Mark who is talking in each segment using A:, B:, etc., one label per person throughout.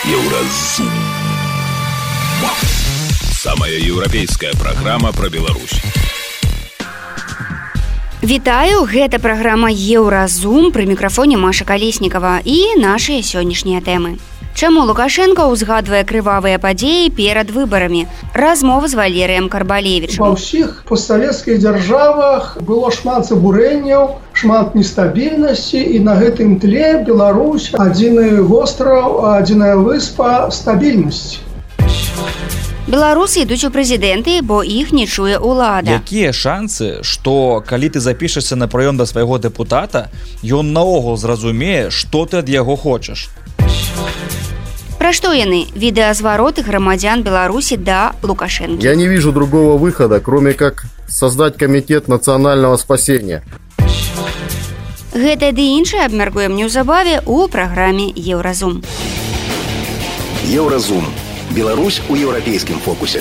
A: Еўразум. Самая еўрапейская праграма пра Беларусь.
B: Вітаю, гэта праграма Еўразум, пры мікрафоне Маша Калеснікава і нашыя сённяшнія тэмы. Чаму Лукашенко узгадвае крывавыя падзеі перад выбарамі? Размова з Валерыем Карбалевічам.
C: Ва ўсіх постсавецкіх дзяржавах было шмат забурэнняў, шмат нестабільнасці, і на гэтым тле Беларусь адзіны востраў, адзіная выспа стабільнасці.
B: Беларусы ідуць у прэзідэнты, бо іх не чуе ўлада.
D: Якія шансы, што калі ты запішешся на прыём да свайго дэпутата, ён наогул зразумее, што ты ад яго хочаш?
B: Пра што яны? Відэазвароты грамадзян Беларусі да Лукашенко.
E: Я не вижу другого выхода, кроме как создать комитет национального спасения.
B: Гэта ды іншае абмяркуем неўзабаве ў праграме Еўразум.
A: Еўразум. Беларусь у еўрапейскім фокусе.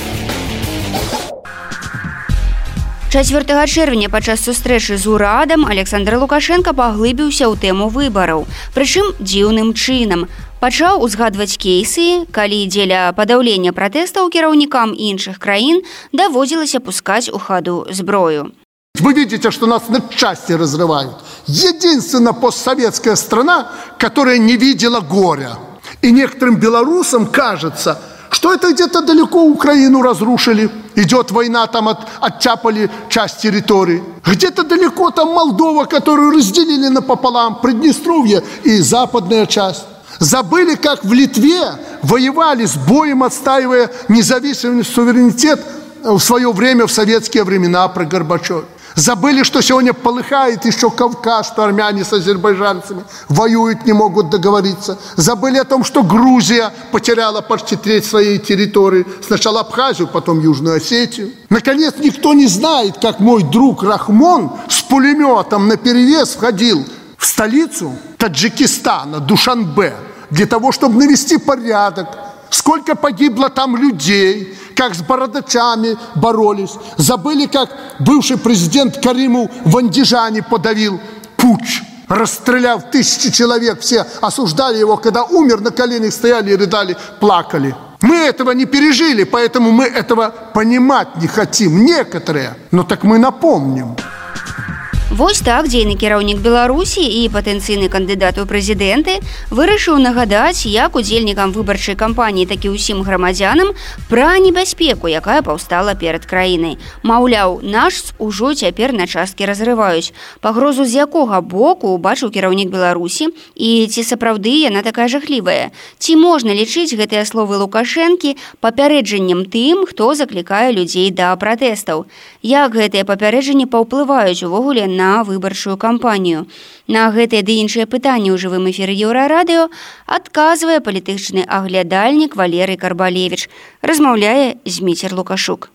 B: 4 чэрвеня падчас сустрэчы з урадам Александр Лукашенко паглыбіўся ў тэму выбараў, прычым дзіўным чынам. Пачаў узгадваць кейсы, калі дзеля падаўлення пратэстаў кіраўнікам іншых краін даводзілася пускаць у хаду зброю.
F: Вы видите, что нас на части разрывают. Единственная постсоветская страна, которая не видела горя. И некоторым белорусам кажется, что это где-то далеко Украину разрушили. Идет война, там оттяпали часть территории. Где-то далеко там Молдова, которую разделили напополам, Приднестровье и западная часть. Забыли, как в Литве воевали с боем, отстаивая независимый суверенитет в свое время, в советские времена при Горбачеве. Забыли, что сегодня полыхает еще Кавказ, что армяне с азербайджанцами воюют, не могут договориться. Забыли о том, что Грузия потеряла почти треть своей территории. Сначала Абхазию, потом Южную Осетию. Наконец, никто не знает, как мой друг Рахмон с пулеметом наперевес входил в столицу Таджикистана, Душанбе, для того, чтобы навести порядок. Сколько погибло там людей, как с бородачами боролись. Забыли, как бывший президент Каримов в Андижане подавил путч, расстреляв 1000 человек. Все осуждали его, когда умер, на коленях стояли и рыдали, плакали. Мы этого не пережили, поэтому мы этого понимать не хотим. Некоторые, но так мы напомним.
B: Вось так дзейны кіраўнік Беларусі і патэнцыйны кандыдат у прэзідэнты вырашыў нагадаць як удзельнікам выбарчай кампаніі, так і ўсім грамадзянам пра небяспеку, якая паўстала перад краінай. Маўляў, нас ужо цяпер на часткі разрываюць. Пагрозу з якога боку убачыў кіраўнік Беларусі і ці сапраўды яна такая жахлівая? Ці можна лічыць гэтыя словы Лукашэнкі папярэджаннем тым, хто заклікае людзей да пратэстаў? Як гэтыя папярэджанні паўплываюць увогуле на выбарчую кампанію? На гэтыя ды іншыя пытанні ў жывым эфіры Еўрарадыё адказвае палітычны аглядальнік Валерый Карбалевіч. Размаўляе Зміцер Лукашук.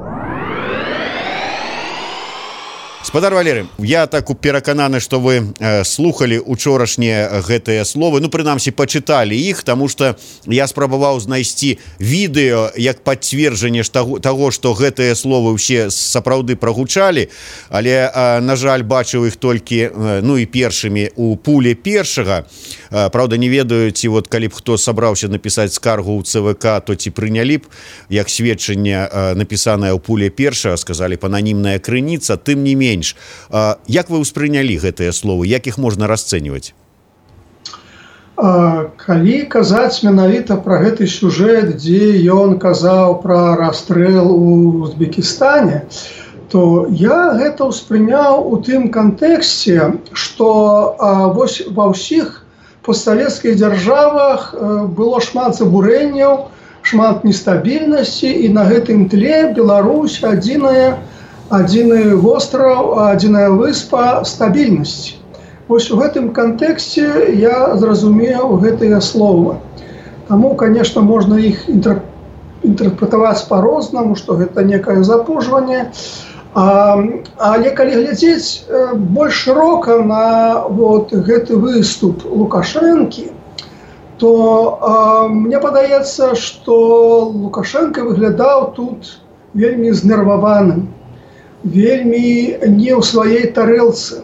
E: Спадар Валерый, я так перакананы, што вы слухалі учорашнія гэтыя словы, прынамсі пачыталі іх, таму што я спрабаваў знайсці відэо як пацверджанне таго, што гэтыя словы ўсе сапраўды прагучалі, але, на жаль, бачыў іх толькі, і першымі у пуле першага. Праўда, не ведаю, ці калі б хто сабраўся напісаць скаргу ў ЦВК, то ці прынялі б як сведчанне напісанае ў пуле першага, сказалі б ананімная крыніца, тым не менш. Як вы ўспрынялі гэтыя словы? Як іх можна расцэньваць?
C: Калі казаць менавіта пра гэты сюжэт, дзе ён казаў пра расстрэл у Узбекістане, то я гэта ўспрыняў у тым кантэксце, што вось ва ўсіх постсавецкіх дзяржавах было шмат забурэнняў, шмат нестабільнасці, і на гэтым тле Беларусь адзіны востраў, адзіная выспа стабільнасці. Вось у гэтым кантэксце я зразумеў гэтыя словы. Таму, конечно, можна іх інтэрпрэтаваць па-рознаму, што гэта некае запужванне. Але калі глядзець больш шырока на гэты выступ Лукашэнкі, то мне падаецца, што Лукашенко выглядаў тут вельмі знерваваным, вельмі не ў сваёй тарэлцы.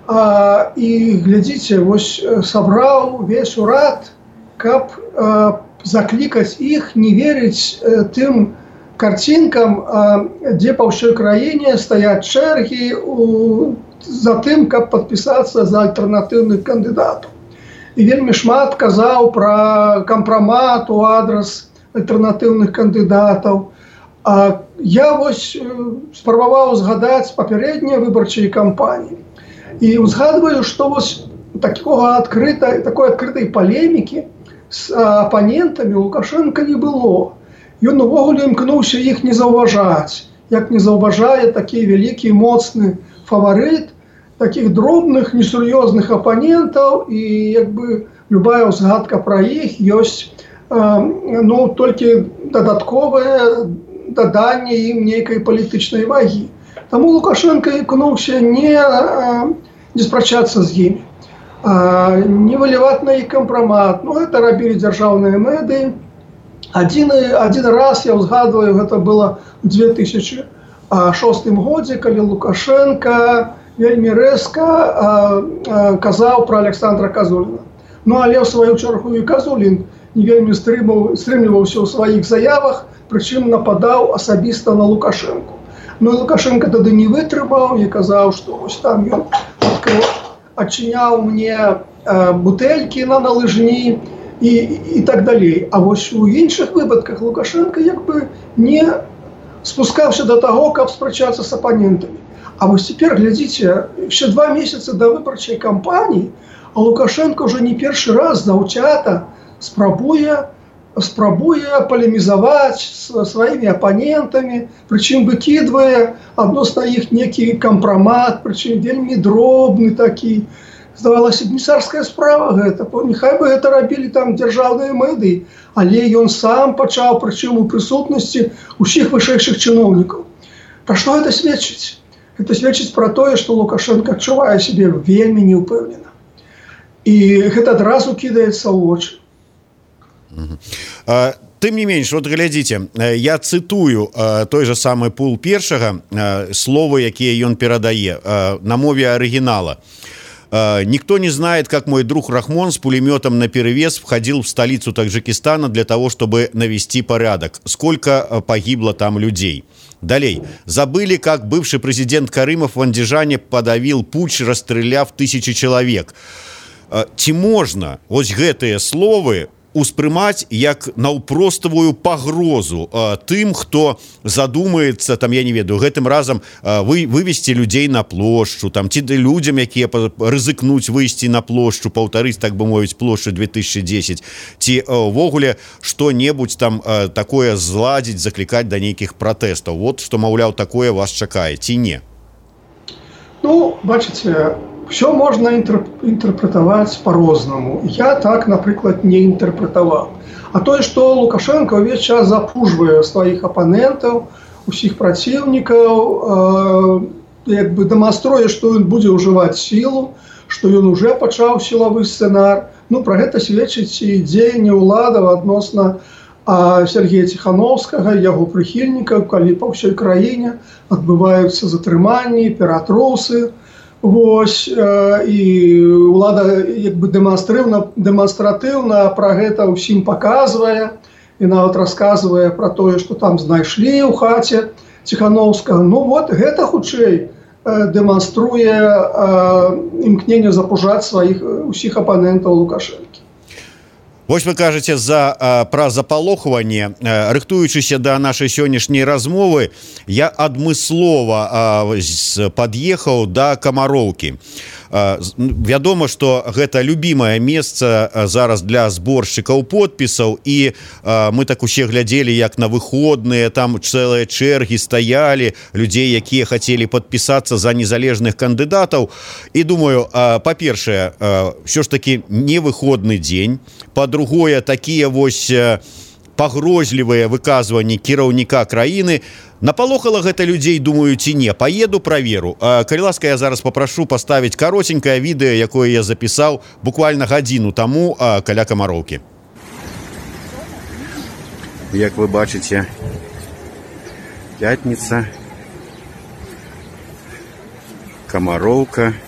C: І глядзіце, вось сабраў весь урад, каб заклікаць іх не верыць тым карцінкам, дзе па ўсёй краіне стаяць чэргі за тым, каб падпісацца за альтэрнатыўных кандыдатаў. І вельмі шмат казаў пра кампрамат у адрас альтэрнатыўных кандыдатаў. Я вось спрабаваў згадаць папярэднія выбарчыя кампаніі. І узгадваю, што вось такой адкрытай палемікі з апанентамі Лукашенка не было. Ён увогуле імкнуўся іх не заўважаць, як не заўважае такі вялікі моцны фаварыт такіх дробных несур'ёзных апанентаў, і як бы любая ўзгадка пра іх ёсць толькі дадатковае даданне ім нейкай палітычнай вагі. Таму Лукашенко імкнуўся не спрачацца з імі, не выліваць на іх кампрамат. Гэта рабілі дзяржаўныя медыі. Один раз, я узгадываю, это было в 2006 годзе, калі Лукашенко вельмі рэзка казаў пра Александра Казуліна. Але ў сваю чаргу і Казулін не вельмі стрымліваўся ў сваіх заявах, прычым нападаў асабіста на Лукашенку. Лукашенко тады не вытрымаў і казаў, што вось там ён адчыняў мне бутэлькі на лыжні, і так далей. А вось у іншых выпадках Лукашенко як бы не спускаўся до таго, каб спрачацца з апанентамі. А вось цяпер, глядзіце, яшчэ 2 месяцы да выбарчай кампаніі, а Лукашенко ўжо не першы раз заўчата спрабуе палемізаваць з сваімі апанентамі, прычым выкідвае адносна іх некі кампрамат, прычым вельмі дробны такі. Здавалася б, не царская справа гэта. Няхай бы гэта рабілі там дзяржаўныя медыі, але ён сам пачаў, прычым у прысутнасці ўсіх вышэйшых чыноўнікаў. Пра што гэта сведчыць? Гэта сведчыць пра тое, што Лукашенко адчувае сябе вельмі неўпэўнена. І гэта адразу кідаецца ў вочы.
E: Тым не менш, вот глядзіце, я цытую той же самы пул першага, словы, якія ён перадае на мове арыгінала. Никто не знает, как мой друг Рахмон с пулеметом наперевес входил в столицу Таджикистана для того, чтобы навести порядок. Сколько погибло там людей. Далей. Забыли, как бывший президент Карымов в Андижане подавил путч, расстреляв 1000 человек. Ці можна ось гэтыя словы успрымаць як наўпроставую пагрозу тым, хто задумаецца, там, я не ведаю, гэтым разам вывесці людзей на плошчу, там, ці людзям, якія рызыкнуць выйсці на плошчу, паўтарыць, так бы мовіць, плошчу 2010, ці ўвогуле што-небудзь там такое зладзіць, заклікаць да нейкіх пратэстаў. Вот што, маўляў, такое вас чакае, ці не?
C: Бачыце, все можно интерпретовать по-рознаму. Я так, напрыклад, не интерпретовал. А то, что Лукашенко увесь час запужвае своих оппонентов, усіх противников, як бы демонструе, что он будет уживать силу, что он уже пачаў силовый сценар. Про гэта сведчыць і дзеянне ўладаў адносна Сергея Ціхановскага, яго прыхільнікаў, калі па ўсёй краіне адбываюцца затрыманні, ператрусы. Вось, і ўлада як бы дэманстратыўна пра гэта ўсім паказвае і нават расказвае пра тое, што там знайшлі ў хаце Ціхановскага. Вот гэта хутчэй дэманструе імкненне запужаць сваіх усіх апанентаў Лукашэнкі.
E: Вось вы кажаце пра запалохванне. Рыхтуючыся да нашай сённяшняй размовы, я адмыслова пад'ехаў да Камароўкі. Вядома, што гэта любімае месца зараз для зборшчыкаў подпісаў, і мы так усе глядзелі, як на выходныя, там цэлыя чэргі стаялі, людзей, якія хацелі падпісацца за незалежных кандыдатаў. І думаю, па-першае, ўсё ж такі невыходны дзень, па-другое, такія вось пагрозлівыя выказванні кіраўніка краіны. Напалохала гэта людзей, думаю, ці не. Паеду, праверу. Калі ласка, я зараз папрашу паставіць каротенькае відэа, якое я запісаў буквально гадзіну таму каля Камароўкі. Як вы бачыце, пятніца, Камароўка,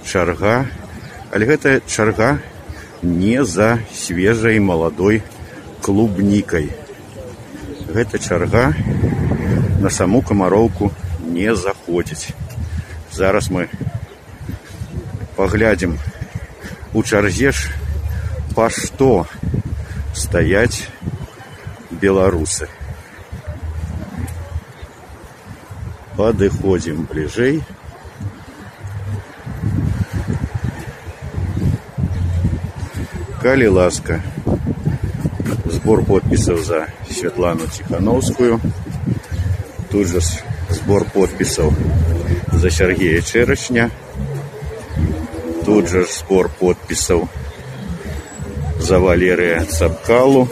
E: чарга. Але гэта чарга не за свежай маладой клубнікай. Гэта чарга на саму Камароўку не заходзіць. Зараз мы паглядзім у чарзе ж, па што стаяць беларусы. Падыходзім бліжэй. Калі ласка, збор подпісаў за Святлану Ціхановскую. Тут жа збор подпісаў за Сергея Чэрачня. Тут жа збор подпісаў за Валерія Цапкалу.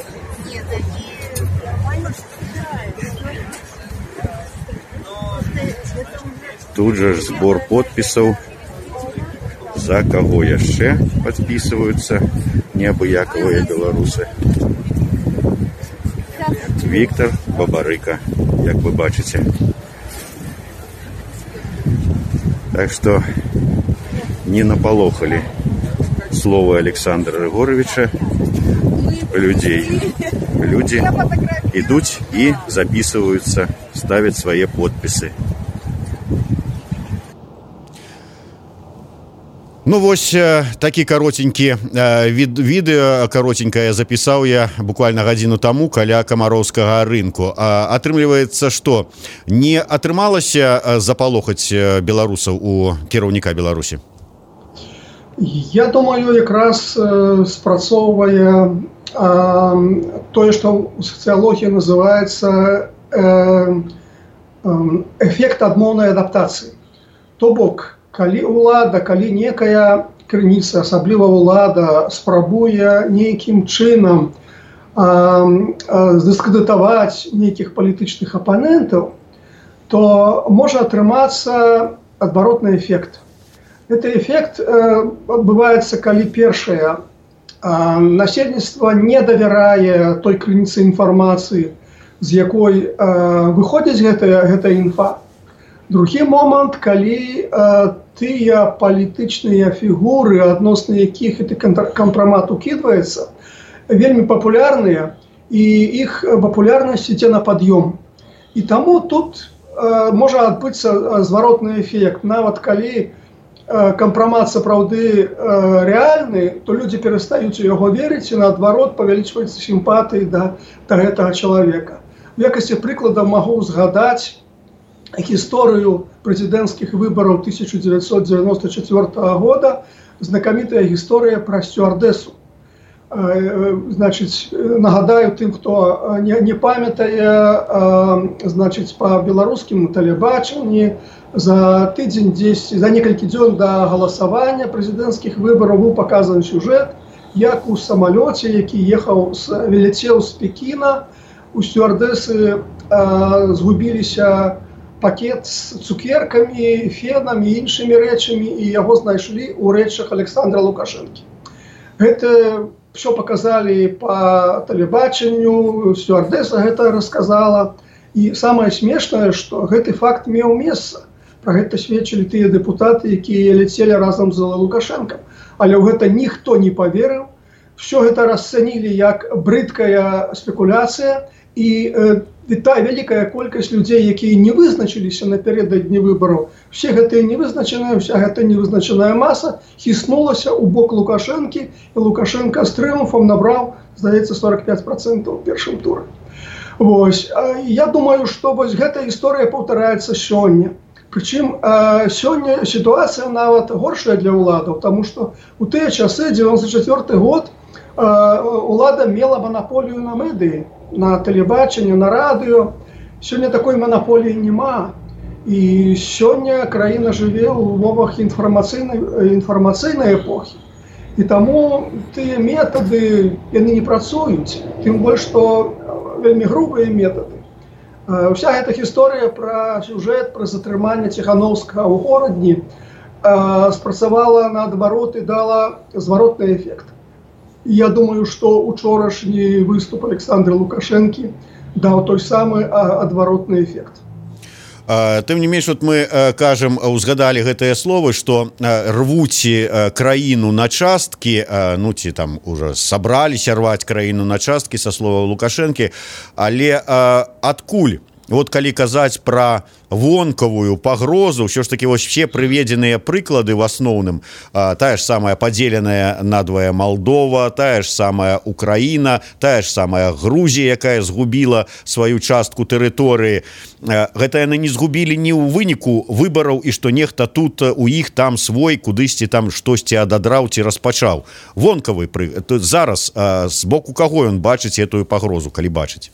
E: Тут жа збор подпісаў за каго яшчэ падпісваюцца неабыякавыя беларусы. Віктор Бабарыка, як вы бачыце. Так што не напалохалі словы Александра Рыгоровича людзей. Людзі ідуць і запісваюцца, ставяць свае подпісы. Ну вось такі каротенькі відэо, каротенькае запісаў я буквально гадзіну таму каля камароўскага рынку. Атрымліваецца, што не атрымалася запалохаць беларусаў у кіраўніка Беларусі?
C: Я думаю, якраз спрацоўвае тое, што ў сацыялогіі называецца эфект адмоўнай адаптацыі. То бок, калі ўлада, калі некая крыніца, асабліва ўлада, спрабуе нейкім чынам дыскрэдытаваць нейкіх палітычных апанентаў, то можа атрымацца адваротны эфект. Гэты эфект адбываецца, калі першае, насельніцтва не давярае той крыніцы інфармацыі, з якой выходзіць гэтая інфа. Другі момант, калі тыя палітычныя фігуры, адносна якіх гэты кампрамат укідваецца, вельмі папулярныя, і іх папулярнасць ідзе на пад'ём. І таму тут можа адбыцца зваротны эфект. Нават калі кампрамат сапраўды рэальны, то людзі перастаюць у яго верыць, і наадварот павялічваецца сімпатыі да гэтага чалавека. У якасці прыклада магу згадаць гісторыю прэзідэнцкіх выбараў 1994 года, знакамітая гісторыя пра сцюардэсу. Значыць, нагадаю тым, хто не памятае, значыць, па беларускім тэлебачанні за тыдзень дзесь, за некалькі дзён да галасавання прэзідэнцкіх выбараў быў паказаны сюжэт, як у самалёце, які ляцеў з Пекіна, у сцюардэсы згубіліся пакет з цукеркамі, фенамі і іншымі рэчамі, і яго знайшлі ў рэчах Александра Лукашэнкі. Гэта ўсё паказалі па тэлебачанню, сцюардэса гэта расказала. І самае смешнае, што гэты факт меў месца. Пра гэта сведчылі тыя дэпутаты, якія ляцелі разам з Лукашэнкам. Але ў гэта ніхто не паверыў. Всё гэта расцанілі як брыдкая спекуляцыя, і тая вялікая колькасць людзей, якія не вызначыліся напярэдадні выбараў, все гэтыя невызначаныя, вся гэта невызначаная маса хіснулася ў бок Лукашэнкі, і Лукашенко з трыумфам набраў, здаецца, 45% у першым туры. Вось. Я думаю, што вось гэта гісторыя паўтараецца сёння. Прычым сёння сітуацыя нават горшая для ўладаў, таму што у тыя часы, 94 год, улада мела манаполію на медыі, на тэлебачанне, на радыё. Сёння такой манаполіі няма. І сёння краіна жыве ў умовах інфармацыйнай эпохі. І таму тыя метады, яны не працуюць. Тым больш, што вельмі грубыя метады. Уся гэта гісторыя пра сюжэт, пра затрыманне Ціхановскага ў горадні спрацавала наадварот і дала зваротны эфект. Я думаю, што учорашні выступ Александра Лукашэнкі даў той самы адваротны эфект.
E: Тым не менш, вот мы кажам, узгадалі гэтыя словы, што рвуць краіну на часткі, ну ці там уже сабраліся рваць краіну на часткі, са слова Лукашэнкі, але адкуль? Вот калі казаць пра вонкавую пагрозу, ўсё ж таки вось все прыведзеныя прыклады в асноўным, тая ж самая падзеленая надвая Малдова, тая ж самая Украіна, тая ж самая Грузія, якая згубіла сваю частку тэрыторыі, гэта яны не згубілі ні ў выніку выбараў і што нехта тут у іх там свой кудысьці там штосьці ададраў ці распачаў. Вонкавы зараз з боку каго ён бачыць этую пагрозу, калі бачыць?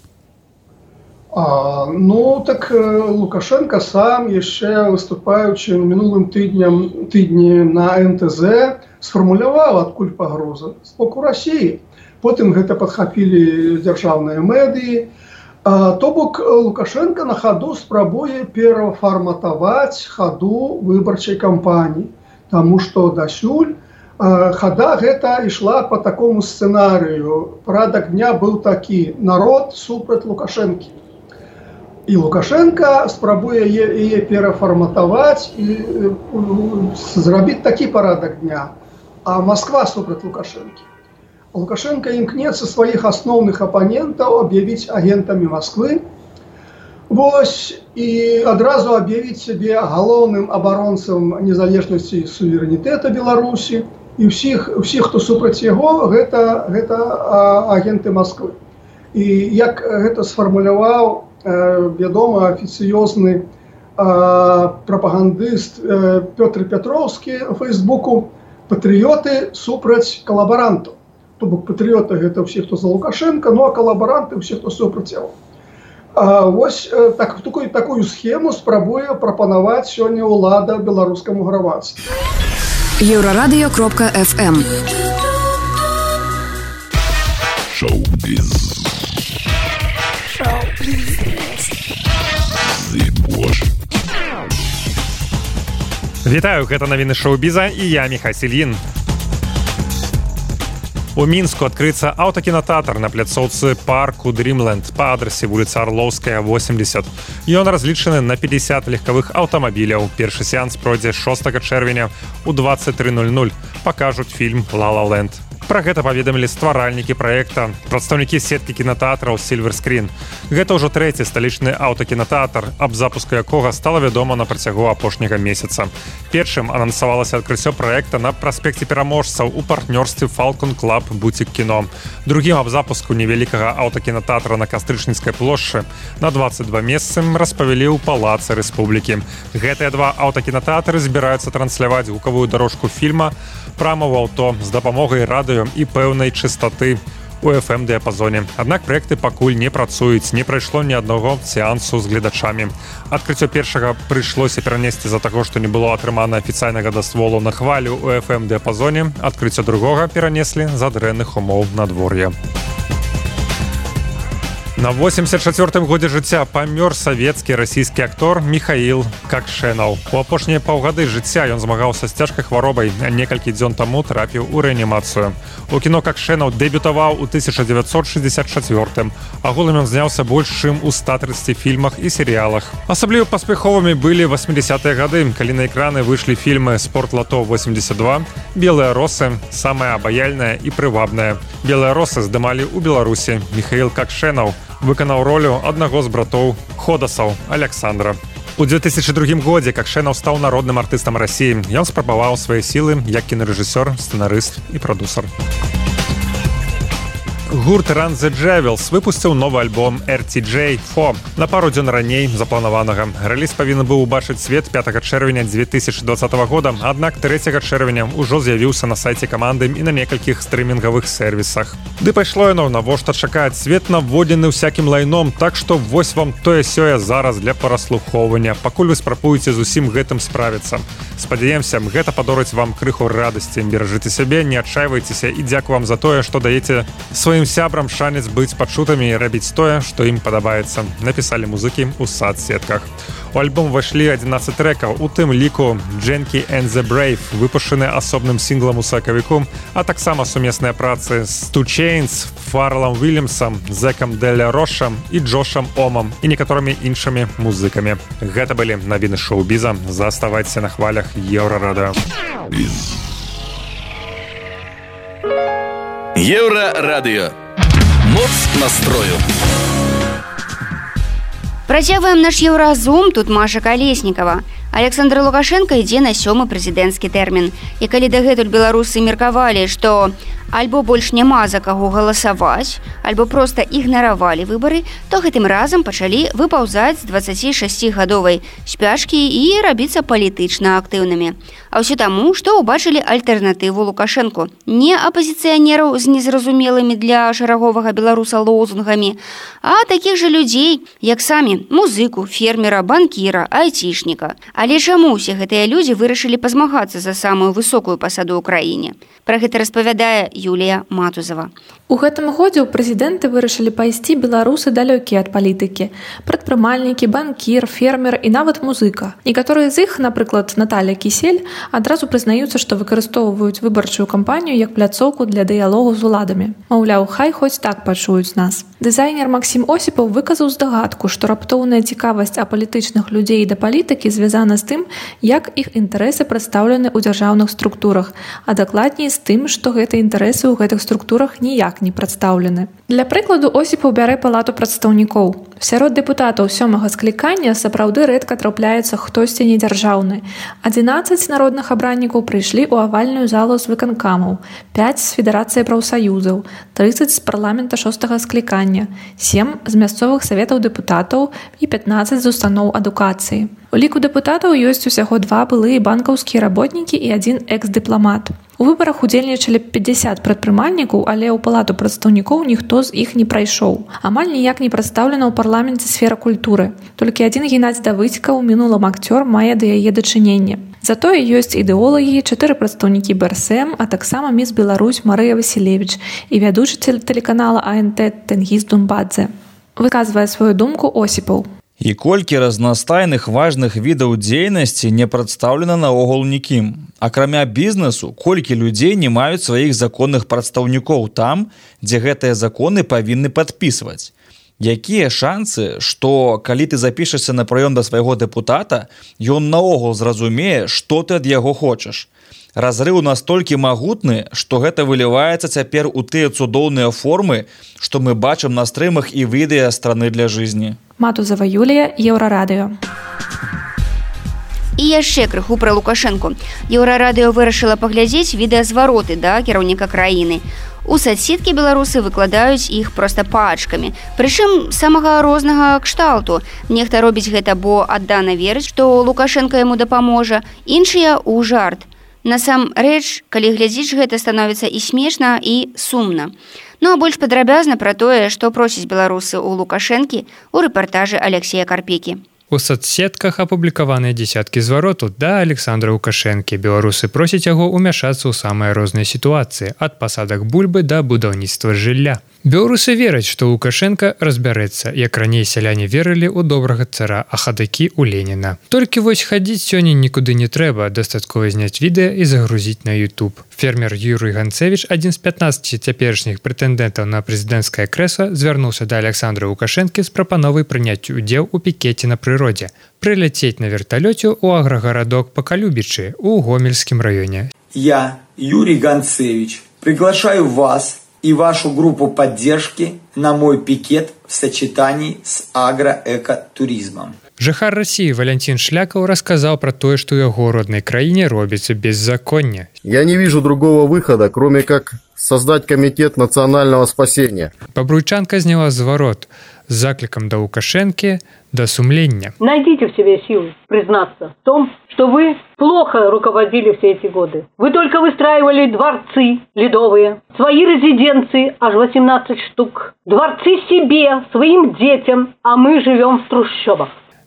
C: Ну, так Лукашенко сам яшчэ выступаючы мінулым тыдні на НТЗ сфармуляваў, адкуль пагроза з боку Расіі. Потым гэта падхапілі дзяржаўныя медыі. То бок Лукашенко на хаду спрабуе перафарматаваць хаду выбарчай кампаніі, таму што дасюль хада гэта ішла по такому сцэнарыю. Парадак дня быў такі: народ супраць Лукашэнкі. І Лукашенко спрабуе яе перафарматаваць і зрабіць такі парадак дня, а Москва супраць Лукашэнкі. Лукашенко імкнецца сваіх асноўных апанентаў аб'явіць агентамі Москвы, вось, і адразу аб'явіць сябе галоўным абаронцам незалежнасці і суверэнітэта Беларусі, і ўсіх, хто супраць яго, гэта агенты Москвы. І як гэта сфармуляваў вядомы афіцыёзны прапагандыст Пётр Пятроўскі у Фейсбуку: патрыёты супраць калабарантаў. То бок патрыёты гэта ўсе, хто за Лукашенко, ну а калабаранты ўсе, хто супраць яго. Вось такую схему спрабуе прапанаваць сёння ўлада беларускаму грамадству.
G: Еврорадио.FM.
A: Шоу-біз.
H: Вітаю, гэта навіны шоу-біза і я Міхась Ільін. У Мінску адкрыецца аўтакінотэатр на пляцоўцы парку Дрімленд па адрасе вуліца Арлоўская, 80. Ён разлічаны на 50 легкавых аўтамабіляў. Першы сеанс пройдзе 6 чэрвеня у 23:00. Пакажуць фільм «Ла Ла Ленд». Пра гэта паведамілі стваральнікі праекта, прадстаўнікі сеткі кінотэатраў Silver Screen. Гэта ўжо трэці сталічны аўтакінотэатр, аб запуску якога стала вядома на працягу апошняга месяца. Першым анансавалася адкрыццё праекта на праспекце Пераможцаў у партнёрстве Falcon Club Boutique Kino. Другім аб запуску невялікага аўтакінотэатра на Кастрычніцкай плошчы на 22 месцы распавялі ў Палацы Рэспублікі. Гэтыя два аўтакінотэатры збіраюцца трансляваць гукавую дарожку фільма прама ў аўто з дапамогай радыё і пэўнай частоты у FM-дыяпазоне. Аднак праекты пакуль не працуюць, не прайшло ні аднаго сеансу з гледачамі. Адкрыццё першага прыйшлося перанесці з-за таго, што не было атрымана афіцыйнага дазволу на хвалю у FM-дыяпазоне. Адкрыццё другога перанеслі з-за дрэнных умоў надвор'я. На 84-м годзе жыцця памёр савецкі расійскі актор Михаил Какшенов. У апошнія паўгады жыцця ён змагаўся з цяжкай хваробай, а некалькі дзён таму трапіў у рэанімацыю. У кіно Какшенов дэбютаваў у 1964-м. Агулам ён зняўся больш чым у 130 фільмах і серыялах. Асабліва паспяховымі былі 80-е гады, калі на экраны выйшлі фільмы «Спортлото 82», «Белыя росы», «Самая абаяльная» і «Прывабная». «Белыя росы» здымалі ў Беларусі. Михаил Какшенов выканаў ролю аднаго з братоў Ходасаў Александра. У 2002 годзе Какшенов стаў народным артыстам Расіі. Ён спрабаваў свае сілы як кінарэжысёр, сцэнарыст і прадусар. Гурт Run the Jewels выпусціў новы альбом RTJ4 на пару дзён раней запланаванага. Рэліз павінен быў убачыць свет 5 чэрвеня 2020 года, аднак 3 чэрвеня ўжо з'явіўся на сайце каманды і на некалькіх стрымінгавых сервісах. Ды пайшло яно, навошта чакаць, свет наводзены ўсякім лайном, так што вось вам тое-сёе зараз для параслухоўвання, пакуль вы спрабуеце з усім гэтым справіцца. Спадзяемся, гэта падорыць вам крыху радасці. Беражыце сябе, не адчайвайцеся і дзякую вам за тое, што даеце сваім сябрам шанец быць пачутымі і рабіць тое, што ім падабаецца. Напісалі музыкі ў сацсетках. У альбом увайшлі 11 трэкаў, у тым ліку «Дженкі and the Brave», выпушчаны асобным сінглам у сакавіку, а таксама сумесныя працы з Two Chainz, Фаррелам Уильямсам, Зекам Деля Рошам і Джошам Омам і некаторымі іншымі музыкамі. Гэта былі навіны шоу-біза. Заставайцеся на хвалях Еўрарадыё.
A: Еўрарадыё. Моц настрою.
B: Працягваем наш Еўразум, тут Маша Калеснікава. Александр Лукашенко ідзе на 7-й прэзідэнцкі тэрмін. І калі дагэтуль беларусы меркавалі, што альбо больш няма за каго галасаваць, альбо проста ігнаравалі выбары, то гэтым разам пачалі выпаўзаць з 26-гадовай спячкі і рабіцца палітычна актыўнымі. А ўсё таму, што ўбачылі альтэрнатыву Лукашэнку. Не апазіцыянераў з незразумелымі для шараговага беларуса лозунгамі, а такіх жа людзей, як самі музыку, фермера, банкіра, айцішніка. Але чаму ўсе гэтыя людзі вырашылі пазмагацца за самую высокую пасаду ў краіне? Пра гэта распавядае Юлія Матузова.
G: У гэтым годзе ў прэзідэнты вырашылі пайсці беларусы далёкія ад палітыкі. Прадпрымальнікі, банкір, фермер і нават музыка. Некаторыя з іх, напрыклад, Наталья Кісель, адразу прызнаюцца, што выкарыстоўваюць выбарчую кампанію як пляцоўку для дыялогу з уладамі. Маўляў, хай хоць так пачуюць нас. Дызайнер Максім Осіпаў выказаў здагадку, што раптоўная цікавасць апалітычных людзей да палітыкі звязана з тым, як іх інтарэсы прадстаўлены ў дзяржаўных структурах, а дакладней з тым, што гэтыя інтарэсы ў гэтых структурах ніяк не прадстаўлены. Для прыкладу Осіпаў бярэ палату прадстаўнікоў. Сярод дэпутатаў 7-га склікання сапраўды рэдка трапляецца хтосьці недзяржаўны. 11 народных абраннікаў прыйшлі ў авальную залу з выканкамаў, 5 з федэрацыі прафсаюзаў, 30 з парламента 6-га склікання, 7 з мясцовых саветаў дэпутатаў і 15 з устаноў адукацыі. У ліку дэпутатаў ёсць усяго 2 былыя банкаўскія работнікі і 1 экс-дыпламат. У выбарах удзельнічалі 50 прадпрымальнікаў, але ў палату прадстаўнікоў ніхто з іх не прайшоў. Амаль ніяк не прадстаўлена ў парламенце сфера культуры. Толькі адзін Геннадзь Давыдзька, у мінулым акцёр, мае да яе дачыненне. Затое ёсць ідэолагі, 4 прадстаўнікі БРСМ, а таксама міс Беларусь Марыя Васілевіч і вядучы тэлеканала АНТ Тэнгіз Думбадзе. Выказвае сваю думку Осіпаў.
D: І колькі разнастайных важных відаў дзейнасці не прадстаўлена наогул нікім. Акрамя бізнесу, колькі людзей не маюць сваіх законных прадстаўнікоў там, дзе гэтыя законы павінны падпісваць. Якія шансы, што калі ты запішешся на прыём да свайго дэпутата, ён наогул зразумее, што ты ад яго хочаш. Разрыў настолькі магутны, што гэта выліваецца цяпер у тыя цудоўныя формы, што мы бачым на стрымах і відэа страны для жизни.
G: Матузова Юлія, Еўрарадыё.
B: І яшчэ крыху пра Лукашэнку. Еўрарадыё вырашыла паглядзець відэазвароты да кіраўніка краіны. У сацсеткі беларусы выкладаюць іх проста пачкамі. Прычым самага рознага кшталту. Нехта робіць гэта, бо аддана верыць, што Лукашенко яму дапаможа, іншыя ў жарт. Насамрэч, калі глядзіш, гэта становіцца і смешна, і сумна. Ну а больш падрабязна пра тое, што просяць беларусы ў Лукашэнкі ў рэпартажы Алексея Карпекі.
I: У соцсетках апублікаваныя дзесяткі зваротаў да Александра Лукашэнкі. Беларусы просяць яго ўмяшацца ў самыя розныя сітуацыі, ад пасадак бульбы да будаўніцтва жылля. Беларусы вераць, што Лукашенка разбярэцца, як раней сяляне верылі ў добрага цара, а хадакі ў Леніна. Толькі вось хадзіць сёння нікуды не трэба, дастаткова зняць відэа і загрузіць на YouTube. Фермер Юрый Ганцевіч, адзін з 15 цяперашніх прэтэндэнтаў на прэзідэнцкае крэсла, звярнуўся да Александра Лукашэнкі з прапановай прыняць удзел у пікеце на прыродзе, прыляцець на верталёце ў аграгарадок Пакалюбічы ў Гомельскім раёне.
J: Я, Юрий Ганцевич, приглашаю вас и вашу группу поддержки на мой пикет в сочетании с агроэкотуризмом.
I: Жыхар России Валентин Шлякаў рассказал про то, что в его родной краине робится беззаконие.
K: Я не вижу другого выхода, кроме как создать комитет национального спасения.
I: Бабруйчанка сняла зворот с закликом до Лукашенки, до сумления.
L: Найдите в себе силы признаться в том, что вы плохо руководили все эти годы. Вы только выстраивали дворцы ледовые, свои резиденции, аж 18 штук, дворцы себе, своим детям, а мы живем в трущобах.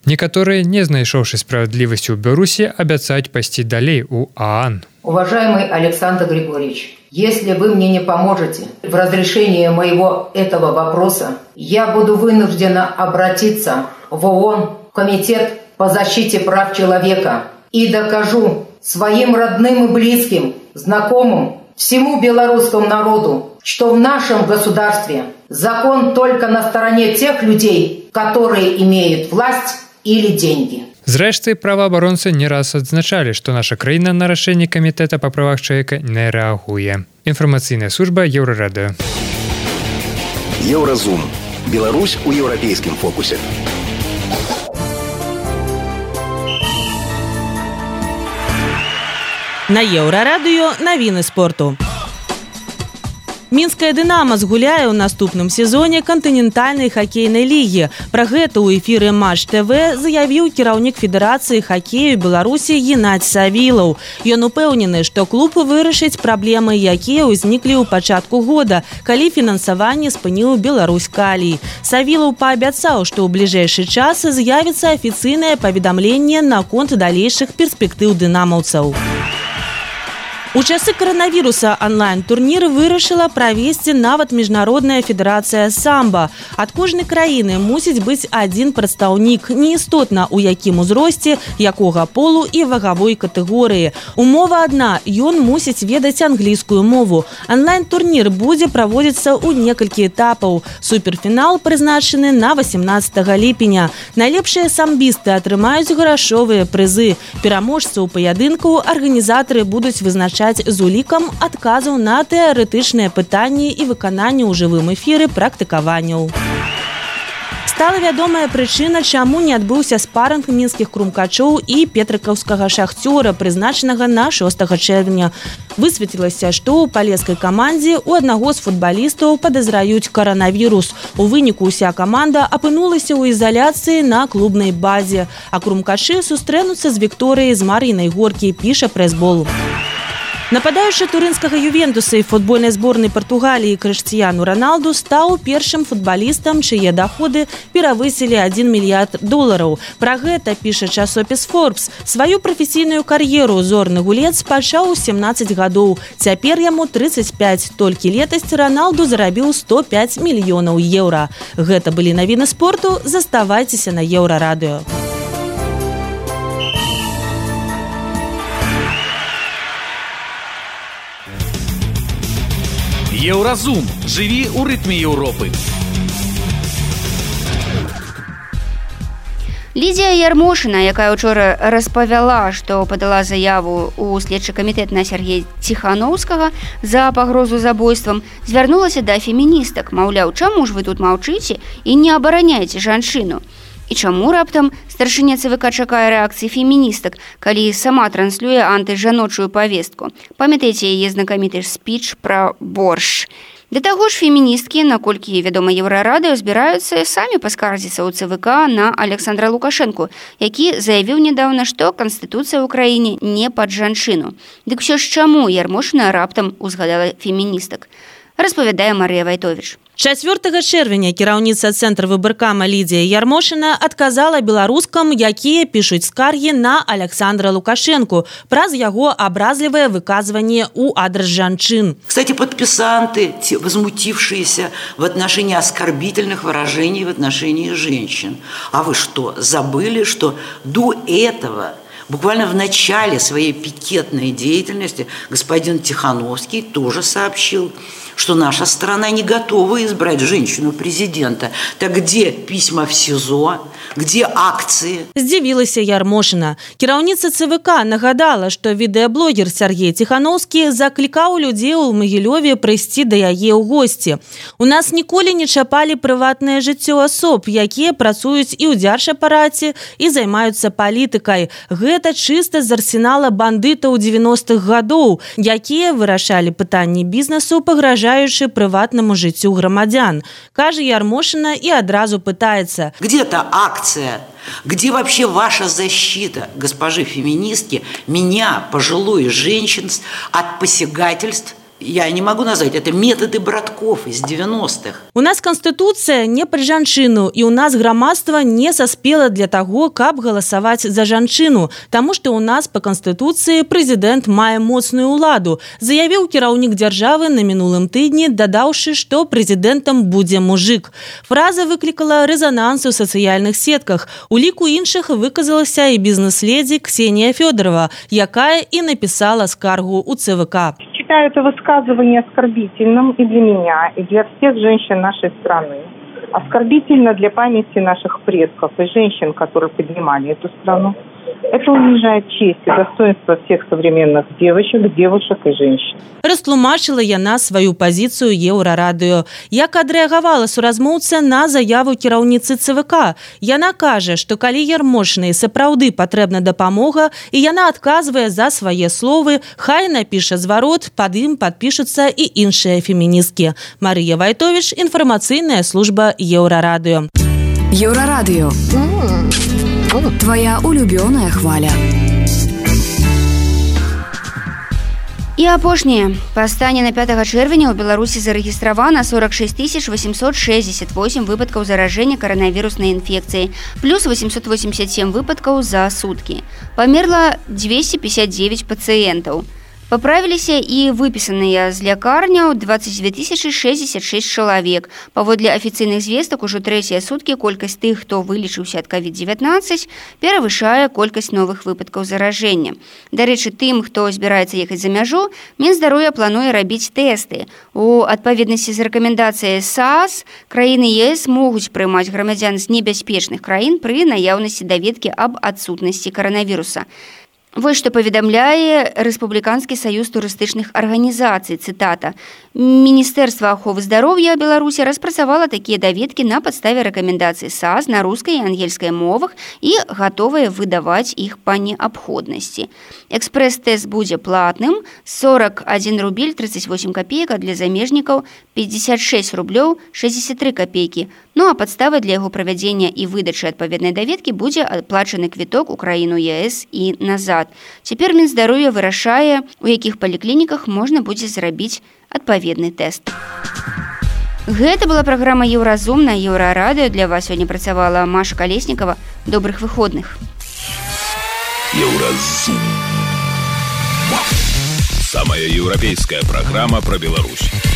I: Некаторыя, не знайшоўшы справядлівасці ў Беларусі, абяцаюць пайсці далей у ААН.
M: Уважаемый Александр Григорьевич, если вы мне не поможете в разрешении этого вопроса, я буду вынуждена обратиться в ООН, в Комитет по защите прав человека, и докажу своим родным и близким, знакомым, всему белорусскому народу, что в нашем государстве закон только на стороне тех людей, которые имеют власть или деньги.
I: Зрэшты, праваабаронцы не раз адзначалі, што наша краіна на рашэнне камітэта па правах чалавека не рэагуе. Інфармацыйная служба Еўрарадыё.
N: Еўразум. Беларусь у еўрапейскім фокусе.
O: На Еўрарадыё навіны спорту. Мінская «Дынамо» згуляе ў наступным сезоне кантынентальнай хакейнай лігі. Пра гэта ў эфіры «Матч ТВ» заявіў кіраўнік Федэрацыі хакею Беларусі Геннадзь Савілаў. Ён упэўнены, што клуб вырашыць праблемы, якія ўзніклі ў пачатку года, калі фінансаванне спыніў Беларусь Калій. Савілаў паабяцаў, што ў бліжэйшы час з'явіцца афіцыйнае паведамленне наконт далейшых перспектыў дынамаўцаў. У часы каранавіруса онлайн-турнір вырашыла правесці нават міжнародная федэрацыя самба. Ад кожнай краіны мусіць быць адзін прадстаўнік, неістотна ў якім узросце, якога полу і вагавой катэгорыі. Умова адна, ён мусіць ведаць англійскую мову. Онлайн-турнір будзе праводзіцца ў некалькі этапаў. Суперфінал прызначаны на 18 ліпеня. Найлепшыя самбісты атрымаюць грашовыя прызы. Пераможцаў паядынкаў арганізатары будуць вызначаць з улікам адказаў на тэарэтычныя пытанні і выкананне ў жывым эфіры практыкаванняў. Стала вядомая прычына, чаму не адбыўся спарынг мінскіх крумкачоў і петрыкаўскага шахцёра, прызначанага на 6 чэрвеня. Высветлілася, што ў палескай камандзе у аднаго з футбалістаў падазраюць каранавірус. У выніку ўся каманда апынулася ў ізаляцыі на клубнай базе, а крумкачы сустрэнуцца з Вікторыяй з Марынай Горкі, піша прэс-бол. Нападаючы турынскага Ювентуса і футбольнай зборнай Партугаліі Крыштіяну Роналду стаў першым футбалістам, чые даходы перавысілі $1 мільярд. Пра гэта піша часопіс Forbes. Сваю прафесійную кар'еру зорны гулец пачаў у 17 гадоў. Цяпер яму 35. Толькі летась Роналду зарабіў 105 мільёнаў еўра. Гэта былі навіны спорту. Заставайцеся на Еўрарадыё.
A: Еўразум. Жыві ў рытме Еўропы.
B: Лідія Ярмошына, якая учора распавяла, што падала заяву ў следчы камітэт на Сергея Ціханаўскага за пагрозу забойствам, звярнулася да феміністак. Маўляў, чаму ж вы тут маўчыце і не абараняеце жанчыну? І чаму раптам старшыня ЦВК чакае рэакцыі феміністак, калі сама транслюе антыжаночую павестку? Памятаеце яе знакаміты спіч пра боршч. Да таго ж феміністкі, наколькі вядома Еўрарадыё, збіраюцца самі паскардзіцца ў ЦВК на Александра Лукашэнку, які заявіў нядаўна, што Канстытуцыя ў краіне не пад жанчыну. Дык усё ж чаму Ярмошына раптам узгадала феміністак? Распавядае Марыя Вайтовіч.
O: 4 чэрвеня кіраўніца цэнтра выбаркама Лідія Ярмошына адказала беларускам, якія пішуць скаргі на Александра Лукашэнку праз яго абразлівае выказванне ў адрас жанчын.
P: Кстати, подписанты, возмутившиеся в отношении оскорбительных выражений в отношении женщин. А вы что, забыли, что до этого, буквально в начале своей пикетной деятельности, господин Тихановский тоже сообщил, что наша страна не готова избрать женщину-президента. Так где письма в СИЗО? Где акции?
O: Здзівілася Ярмошына. Кіраўніца ЦВК нагадала, што відэаблогер Сергей Ціханаўскі заклікаў людзей у Магілёве прыйсці да яе ў госці. У нас ніколі не чапалі прыватнае жыццё асоб, якія працуюць і ў дзяржапараце, і займаюцца палітыкай. Гэта чыста з арсенала бандытаў 90-х гадоў, якія вырашалі пытанні бізнесу, пагражаючы прыватнаму жыццю грамадзян. Кажа Ярмошына і адразу пытаецца:
P: где-то акция? Где вообще ваша защита, госпожи феминистки, меня, пожилой женщин, от посягательств я не могу назвать, это методы братков из 90-х.
O: У нас Конституция не пра жанчыну, і у нас грамадства не саспела для таго, каб галасаваць за жанчыну, таму што у нас па Конституцыі прэзідэнт мае моцную ўладу, заявіў кіраўнік дзяржавы на мінулым тыдні, дадаўшы, што прэзідэнтам будзе мужик. Фраза выклікала рэзананс у сацыяльных сетках. У ліку іншых выказалася і бізнес-ледзі Ксенія Фёдорова, якая і напісала скаргу ў ЦВК.
Q: Считаю это высказывание оскорбительным и для меня, и для всех женщин нашей страны. Оскорбительно для памяти наших предков и женщин, которые поднимали эту страну. Это унижает честь и достоинство всех современных девушек и женщин.
O: Растлумачыла яна сваю пазіцыю Еўрарадыё. Як адрэагавала суразмоўца на заяву кіраўніцы ЦВК. Яна кажа, што калі ярмошнай сапраўды патрэбна дапамога, і яна адказвае за свае словы, хай напіша зварот, пад ім падпішуцца і іншыя феміністкі. Марыя Вайтовіч, інфармацыйная служба Еўрарадыё.
R: Еўрарадыё. Твоя улюбёная хваля.
B: І апошняе. Па стане на 5 чэрвеня ў Беларусі зарэгістравана 46 868 выпадкаў заражэння каранавіруснай інфекцыяй, плюс 887 выпадкаў за суткі. Памерла 259 пацыентаў. Паправіліся і выпісаныя з лякарняў 22 066 чалавек. Паводле афіцыйных звестак, ужо трэція суткі колькасць тых, хто вылечыўся ад COVID-19, перавышае колькасць новых выпадкаў заражэння. Дарэчы, тым, хто збіраецца ехаць за мяжу, Мінздароўя плануе рабіць тэсты. У адпаведнасці з рэкамендацыяй САС, краіны ЕС могуць прымаць грамадзян з небяспечных краін пры наяўнасці даведкі аб адсутнасці каранавіруса. Вось што паведамляе Рэспубліканскі саюз турыстычных арганізацый, цытата. Міністэрства аховы здароўя Беларусі распрацавала такія даведкі на падставе рэкамендацый САС на рускай і ангельскай мовах і гатовыя выдаваць іх па неабходнасці. Экспрэс-тэст будзе платным, 41 рубель 38 копеек, а для замежнікаў 56 рублёў 63 копейкі. Ну а падставай для яго правядзення і выдачы адпаведнай даведкі будзе аплачаны квіток у краіну ЕС і назад. Цяпер Мінздароўя вырашае, у якіх паліклініках можна будзе зрабіць адпаведны тэст. Гэта была праграма «Еўразум» на Еўрарадыё. Для вас сёння працавала Маша Калеснікава. Добрых выходных.
S: Еўразум. Самая еўрапейская праграма пра Беларусь.